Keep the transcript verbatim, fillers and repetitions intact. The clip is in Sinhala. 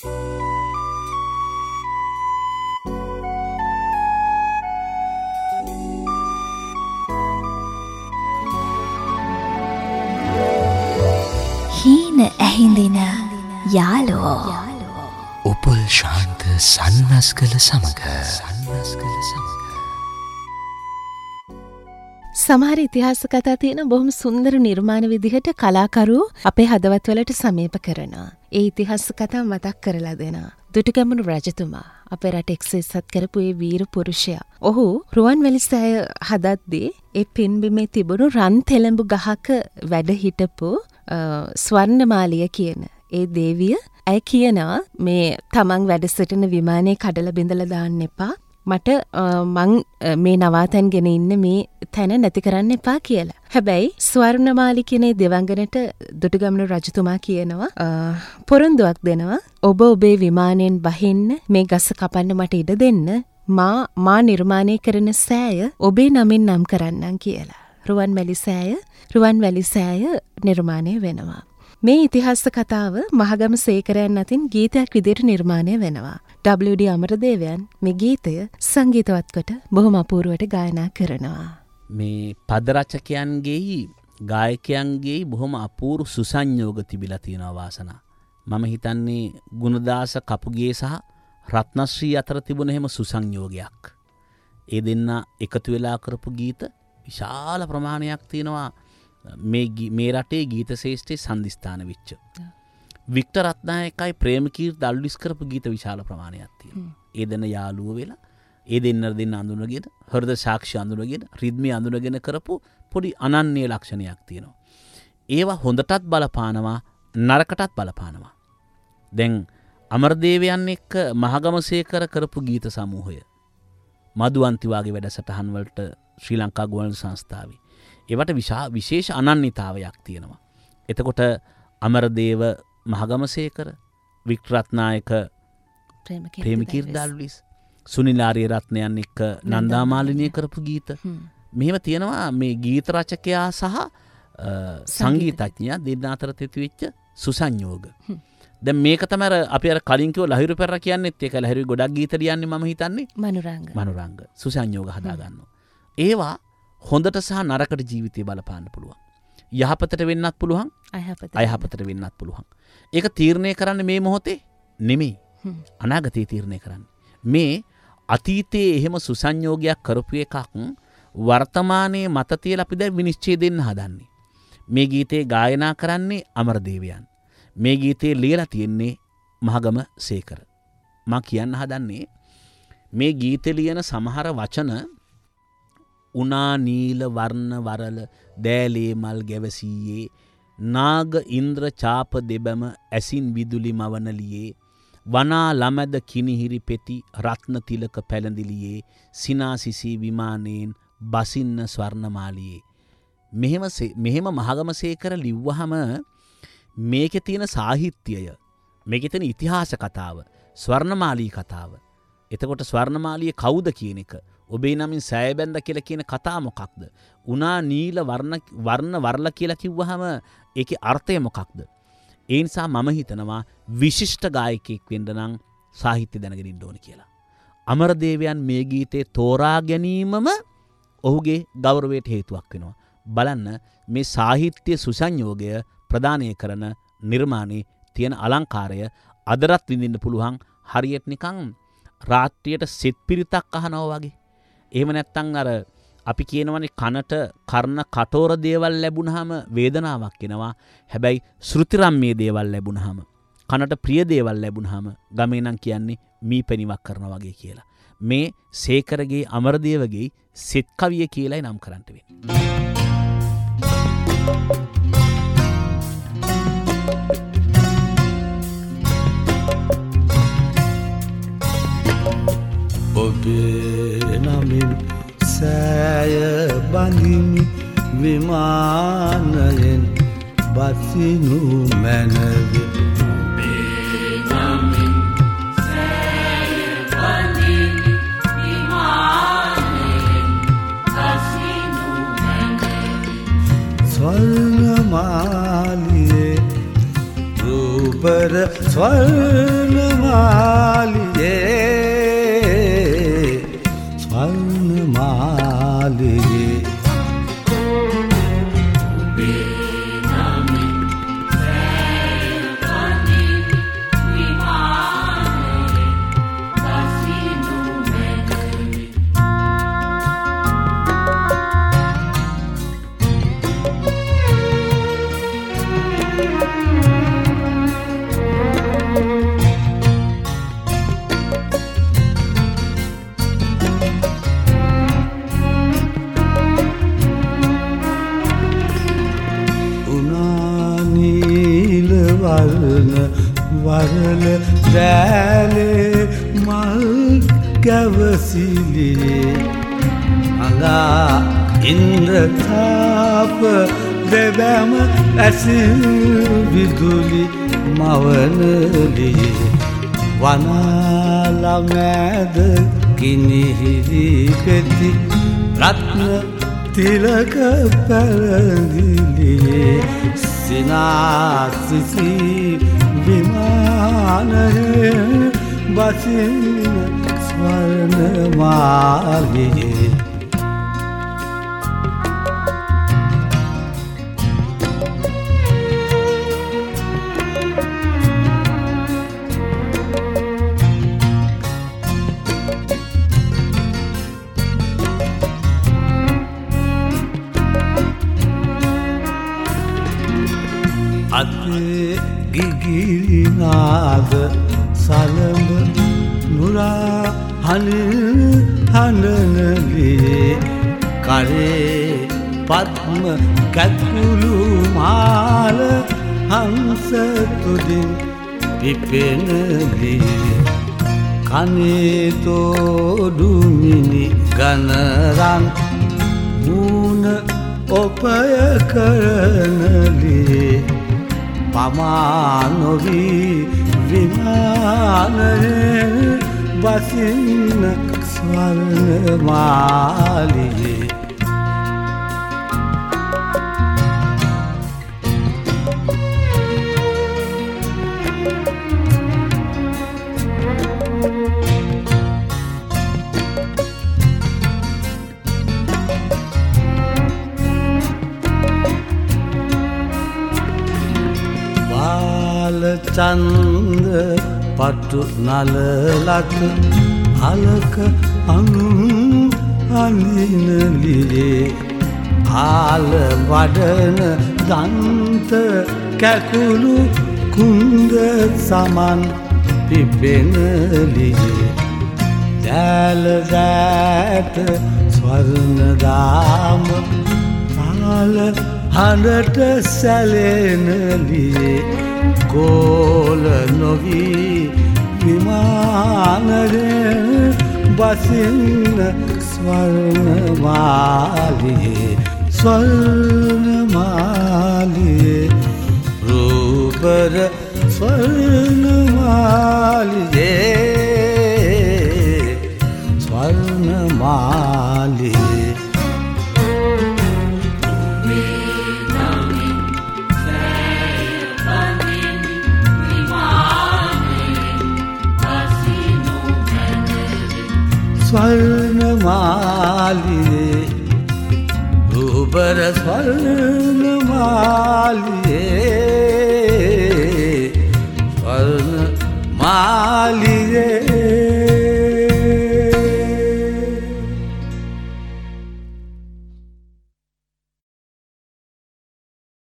හීන ඇහිඳින යාලෝ උපුල් ශාන්ත සන්නස්කල සමග සන්නස්කල සමග සමහර ඉතිහාස කතා තියෙන බොහොම සුන්දර නිර්මාණ විදිහට කලාකරු අපේ හදවත් වලට සමීප කරනවා. ඒ ඉතිහාස කතා මතක් කරලා දෙනවා. දුටුගැමුණු රජතුමා අපේ රට එක්සේසත් කරපු ඒ වීර පුරුෂයා. ඔහු රුවන්වැලි සෑය හදද්දී ඒ පින්බිමේ තිබුණු රන් තෙලඹු ගහක වැඩ හිටපු ස්වර්ණමාලිය කියන ඒ දේවිය ඇය කියනවා මේ තමන් වැඩ සිටින විමානයේ කඩලා බිඳලා දාන්න එපා. මට මං මේ නවාතැන් ගෙන ඉන්න මේ තැන නැති කරන්න එපා කියලා. හැබැයි ස්වර්ණමාලි කියන දෙවංගනට දුටුගැමුණු රජතුමා කියනවා පොරොන්දුවක් දෙනවා. ඔබ ඔබේ විමානයෙන් බහින්න මේ ගස කපන්න මට ඉඩ දෙන්න. මා මා නිර්මාණය කරන සෑය ඔබේ නමින් නම් කරන්නම් කියලා. රුවන්වැලි සෑය රුවන්වැලි සෑය නිර්මාණය වෙනවා. මේ ඉතිහාස කතාව මහගම සේකරයන් අතින් ගීතයක් විදිහට නිර්මාණය වෙනවා. ඩබ්ලිව් ඩී අමරදේවයන් මේ ගීතය සංගීතවත් කොට බොහොම අපූර්වට ගායනා කරනවා. මේ පද රචකයන්ගේ ගායකයන්ගේ බොහොම අපූර්ව සුසංයෝග තිබිලා තියෙනවා වාසනා. මම හිතන්නේ ගුණදාස කපුගේ සහ රත්නශ්‍රී අතර තිබුණ හැම සුසංයෝගයක්. ඒ දෙන්න එකතු වෙලා කරපු ගීත විශාල ප්‍රමාණයක් තියෙනවා. මේ මේ රටේ ගීත ශේෂ්ඨයේ සම්දිස්ථාන වෙච්ච. වික්ටර් රත්නායකයි ප්‍රේමකීර්ති දල්විස් කරපු ගීත විශාල ප්‍රමාණයක් තියෙනවා. ඒ දෙන්න යාළුවෝ වෙලා ඒ දෙන්න දෙන්න අඳුනගෙන හෘද සාක්ෂි අඳුනගෙන රිද්මි අඳුනගෙන කරපු පොඩි අනන්‍ය ලක්ෂණයක් තියෙනවා. ඒවා හොඳටත් බලපානවා නරකටත් බලපානවා. දැන් අමරදේවයන් එක්ක මහගමසේකර කරපු ගීත සමූහය මදුවන්ති වාගේ වැඩසටහන් වලට ශ්‍රී ලංකා ගුවන්විදුලි සංස්ථාවේ ඒවට විශේෂ අනන්‍යතාවයක් තියෙනවා. එතකොට අමරදේව මහගමසේකර, වික්ටර් රත්නායක ප්‍රේමකීර්ති දල්විස්, සුනිල් ආරියරත්නයන් එක්ක නන්දා මාලිනිය කරපු ගීත. මෙහෙම තියෙනවා මේ ගීත රචකයා සහ සංගීතඥයා දෙන්න අතර තිබිච්ච සුසංයෝග. දැන් මේක තමයි අපි අර කලින් කිව්ව ලහිරු පෙරර කියන්නේත් ඒක ලහිරු ගොඩක් ගීත ලියන්නේ මම හිතන්නේ මනුරංග. මනුරංග සුසංයෝග හදා ගන්නවා. ඒවා හොඳට සහ නරකට ජීවිතේ බලපාන්න පුළුවන්. යහපතට වෙන්නත් පුළුවන්, අයහපතට වෙන්නත් පුළුවන්. ඒක තීරණය කරන්නේ මේ මොහොතේ නෙමෙයි. අනාගතේ තීරණය කරන්නේ. මේ අතීතයේ එහෙම සුසංයෝගයක් කරපු එකක් වර්තමානයේ මත තියලා අපි දැන් විනිශ්චය දෙන්න හදන්නේ. මේ ගීතේ ගායනා කරන්නේ අමරදේවයන්. මේ ගීතේ ලියලා තියෙන්නේ මහගම සේකර. මම කියන්න හදන්නේ මේ ගීතේ ලියන සමහර වචන උනා නීල වර්ණ වරල දෑලේ මල් ගැවසීයේ නාග ඉන්ද්‍ර චාප දෙබම ඇසින් විදුලි මවනලියේ වනා ළමැද කිනිහිරි පෙති රත්න තිලක පැළඳිලියේ සිනාසිසී විමානයෙන් බසින්න ස්වර්ණමාලියේ. මෙහෙම මෙහෙම මහගමසේකර ලිව්වහම මේකේ තියෙන සාහිත්‍යය, මේකේ තියෙන ඉතිහාස කතාව, ස්වර්ණමාලී කතාව. එතකොට ස්වර්ණමාලිය කවුද කියන එක, ඔබේ නමින් සෑය බැඳ කියලා කියන කතාව මොකක්ද? උනා නීල වර්ණ වර්ණ වර්ල කියලා කිව්වහම ඒකේ අර්ථය මොකක්ද? ඒ නිසා මම හිතනවා විශිෂ්ට ගායකයෙක් වෙන්න නම් සාහිත්‍ය දැනගෙන ඉන්න ඕනේ කියලා. අමරදේවයන් මේ ගීතේ තෝරා ගැනීමම ඔහුගේ ගෞරවයට හේතුවක් වෙනවා. බලන්න මේ සාහිත්‍ය සුසංයෝගය ප්‍රදානය කරන නිර්මාණයේ තියෙන අලංකාරය අදරත් විඳින්න පුළුවන්. හරියට නිකන් රාත්‍රියට සෙත් පිරිතක් අහනවා වගේ. එහෙම නැත්නම් අර අපි කියනවනේ කනට කර්ණ කටෝර දේවල් ලැබුණාම වේදනාවක් එනවා. හැබැයි ශ්‍රුතිරම්මේ දේවල් ලැබුණාම, කනට ප්‍රිය දේවල් ලැබුණාම ගමේ නම් කියන්නේ මීපැණිවක් කරනවා වගේ කියලා. මේ සේකරගේ අමරදේවගේ සෙත් කවිය කියලායි නම් කරන්ට වෙන්නේ. ඔබේ නමින් සෑය බඳිමි විමානයෙන් බසිනු මැනවි. ඔබේ නමින් සෑය බඳිමි විමානයෙන් බසිනු මැනවි. ස්වර්ණමාලියේ රූපර ස්වර්ණමාලියේ වර්ණ වරල දැලේ මල් ගැවසිලියේ අඟා ඉන්ද්‍රතාප දෙබැම ඇසිල් විදුලි මවනලියේ වනාලමැද කිනිහිරි පෙති රත්න තිලක පැරදිලියේ සිනාසිසි විමානයේ බසින ස්වර්ණමාලියේ අතේ ගිගිනාද සලඹ නුරා හනිල් හනනලියේ කරේ පත්ම කැකුළු මාල හංස තුදින් පිපෙනලියේ කනේ තෝඩුමිනි ගනරන් මූණ ඔපය කරනලියේ පමානොවී විමානයේ බසින්න ස්වර්ණමාලියේ චන්ද පටු නලලත අලක අනුන් අනිනලියේ ආල වඩන දන්ත කැකුළු කුන්ද සමන් පිපෙනලියේ දැල දැට ස්වර්ණදාම ආල හඬට සැලෙනලියේ ගෝල නොවී විමානයේ බසින්න ස්වර්ණමාලියේ ස්වර්ණමාලියේ රූපර ස්වර්ණමාලියේ ස්වර්ණමාලියේ ස්වර්ණමාලියේ රූපර ස්වර්ණමාලියේ